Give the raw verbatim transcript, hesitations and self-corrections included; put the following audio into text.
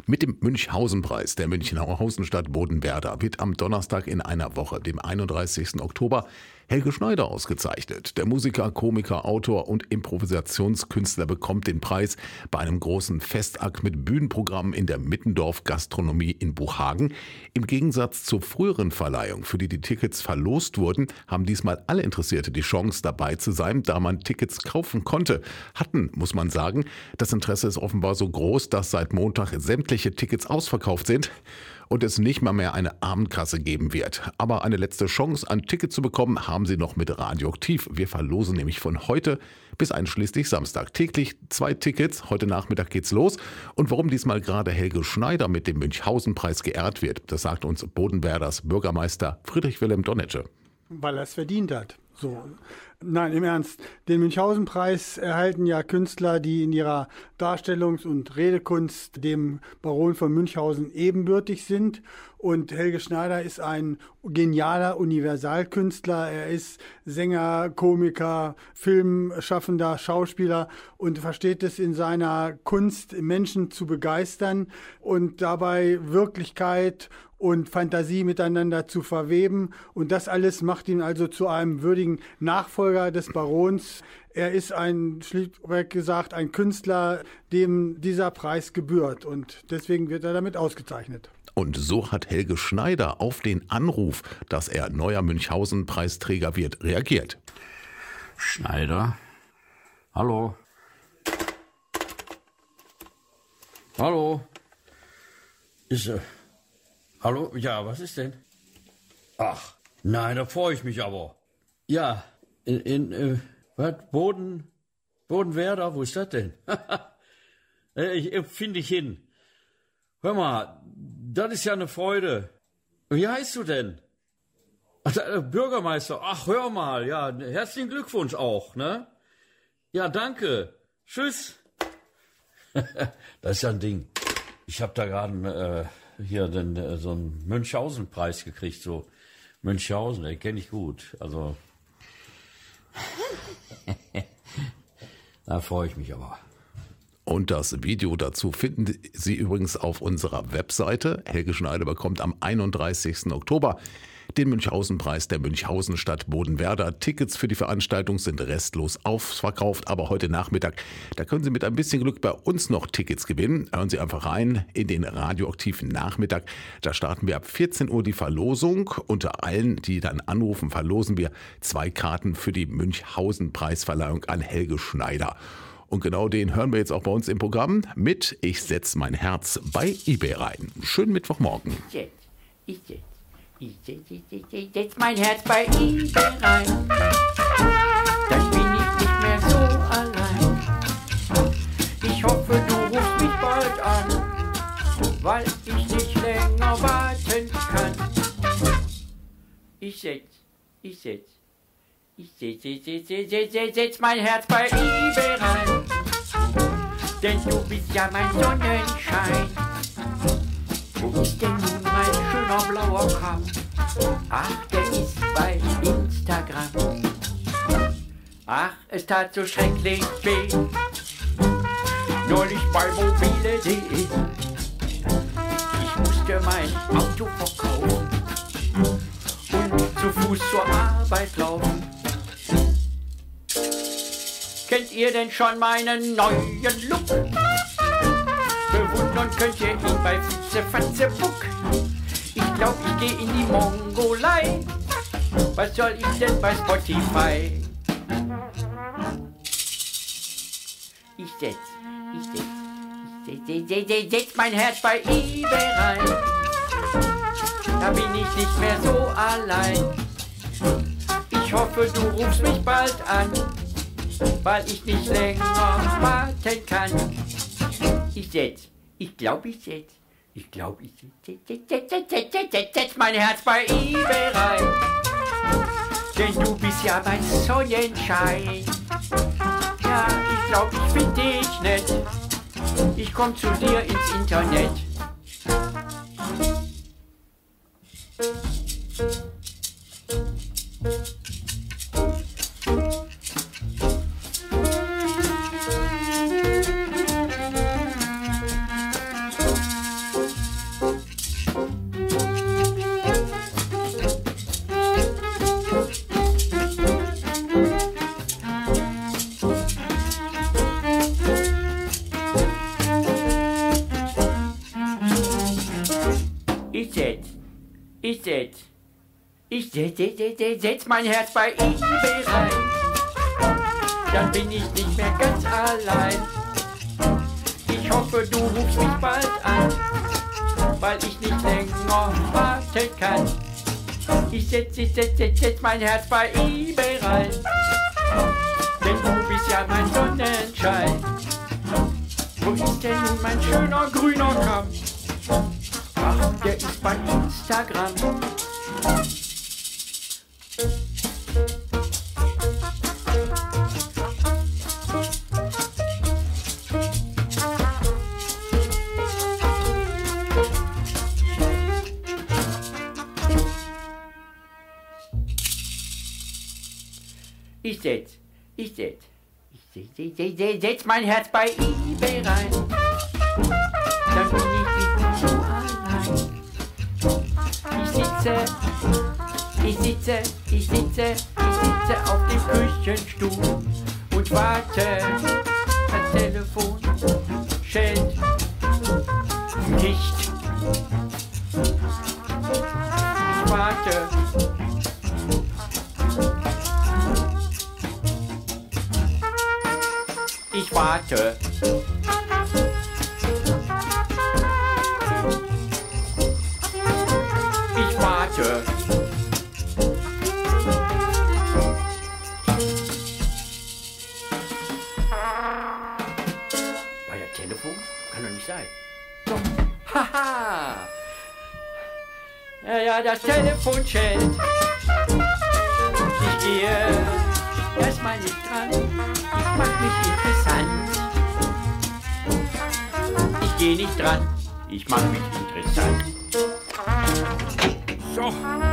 Mit dem Münchhausen-Preis der Münchhausen-Stadt Bodenwerder wird am Donnerstag in einer Woche, dem einunddreißigsten Oktober, Helge Schneider ausgezeichnet. Der Musiker, Komiker, Autor und Improvisationskünstler bekommt den Preis bei einem großen Festakt mit Bühnenprogramm in der Mittendorf Gastronomie in Buchhagen. Im Gegensatz zur früheren Verleihung, für die die Tickets verlost wurden, haben diesmal alle Interessierte die Chance, dabei zu sein, da man Tickets kaufen konnte. Hatten, muss man sagen. Das Interesse ist offenbar so groß, dass seit Montag sämtliche Tickets ausverkauft sind und es nicht mal mehr eine Abendkasse geben wird. Aber eine letzte Chance, ein Ticket zu bekommen, haben Sie noch mit Radioaktiv. Wir verlosen nämlich von heute bis einschließlich Samstag täglich zwei Tickets. Heute Nachmittag geht's los. Und warum diesmal gerade Helge Schneider mit dem Münchhausen-Preis geehrt wird, das sagt uns Bodenwerders Bürgermeister Friedrich Wilhelm Donnetsche. Weil er es verdient hat. So. Nein, im Ernst. Den Münchhausen-Preis erhalten ja Künstler, die in ihrer Darstellungs- und Redekunst dem Baron von Münchhausen ebenbürtig sind. Und Helge Schneider ist ein genialer Universalkünstler. Er ist Sänger, Komiker, Filmschaffender, Schauspieler und versteht es in seiner Kunst, Menschen zu begeistern und dabei Wirklichkeit und Fantasie miteinander zu verweben. Und das alles macht ihn also zu einem würdigen Nachfolger des Barons. Er ist ein, schlichtweg gesagt, ein Künstler, dem dieser Preis gebührt. Und deswegen wird er damit ausgezeichnet. Und so hat Helge Schneider auf den Anruf, dass er neuer Münchhausen-Preisträger wird, reagiert. Schneider? Hallo? Hallo? Ist er... Hallo? Ja, was ist denn? Ach, nein, da freue ich mich aber. Ja, in, in äh, was? Boden, Bodenwerder, wo ist das denn? ich äh, finde ich hin. Hör mal, das ist ja eine Freude. Wie heißt du denn? Ach, der Bürgermeister, ach, hör mal, ja, herzlichen Glückwunsch auch, ne? Ja, danke. Tschüss. Das ist ja ein Ding. Ich habe da gerade... Äh, hier den, so einen Münchhausen-Preis gekriegt, so Münchhausen, den kenne ich gut, also da freue ich mich aber. Und das Video dazu finden Sie übrigens auf unserer Webseite. Helge Schneider bekommt am einunddreißigsten Oktober den Münchhausen-Preis der Münchhausen-Stadt Bodenwerder. Tickets für die Veranstaltung sind restlos ausverkauft, aber heute Nachmittag, da können Sie mit ein bisschen Glück bei uns noch Tickets gewinnen. Hören Sie einfach rein in den radioaktiven Nachmittag. Da starten wir ab vierzehn Uhr die Verlosung. Unter allen, die dann anrufen, verlosen wir zwei Karten für die Münchhausen-Preisverleihung an Helge Schneider. Und genau den hören wir jetzt auch bei uns im Programm mit Ich setz mein Herz bei eBay rein. Schönen Mittwochmorgen. Ich setz, ich setz. Ich setz, ich setz, ich setz mein Herz bei eBay rein. Dann bin ich nicht mehr so allein. Ich hoffe, du rufst mich bald an, weil ich nicht länger warten kann. Ich setz, ich setz, ich setz, ich setz, ich setz, ich setz mein Herz bei eBay rein. Denn du bist ja mein Sonnenschein. Wo ist denn nun mein schöner blauer Kamm? Ach, der ist bei Instagram. Ach, es tat so schrecklich weh. Neulich bei mobile.de. Ich musste mein Auto verkaufen und zu Fuß zur Arbeit laufen. Kennt ihr denn schon meinen neuen Look? Bewundern könnt ihr ihn bei Fitzefatzebuck. Ich glaub, ich geh in die Mongolei. Was soll ich denn bei Spotify? Ich setz, ich setz, ich setz, setz, setz, setz mein Herz bei eBay rein. Da bin ich nicht mehr so allein. Ich hoffe, du rufst mich bald an, weil ich nicht länger warten kann. Ich setz, ich glaub, ich setz, ich glaub, ich setz, setz, setz, setz, setz, setz, setz, setz mein Herz bei eBay rein. Denn du bist ja mein Sonnenschein. Ja, ich glaub, ich find dich nett. Ich komm zu dir ins Internet. Ich setz, ich setz, ich setz, setz, setz, setz mein Herz bei eBay rein. Dann bin ich nicht mehr ganz allein. Ich hoffe, du rufst mich bald an, weil ich nicht länger warten kann. Ich setz, ich setz, setz, setz mein Herz bei eBay rein. Denn du bist ja mein Sonnenschein. Wo ist denn nun mein schöner grüner Kamm? Ach, der ist bei Instagram. Ich setz, ich setz, ich setz, setz, setz, setz, setz mein Herz bei eBay rein. Dann bin ich nicht so allein. Ich sitze, ich sitze, ich sitze, ich sitze auf dem Küchenstuhl und warte. Das Telefon schellt nicht. Ich warte. Ich warte. Ich warte. Bei der Telefon? Kann doch nicht sein. So. Haha. Ja, ja, das Telefon schellt. Ich gehe erstmal nicht dran. Ich mach mich interessant. Ich geh nicht dran. Ich mach mich interessant. So.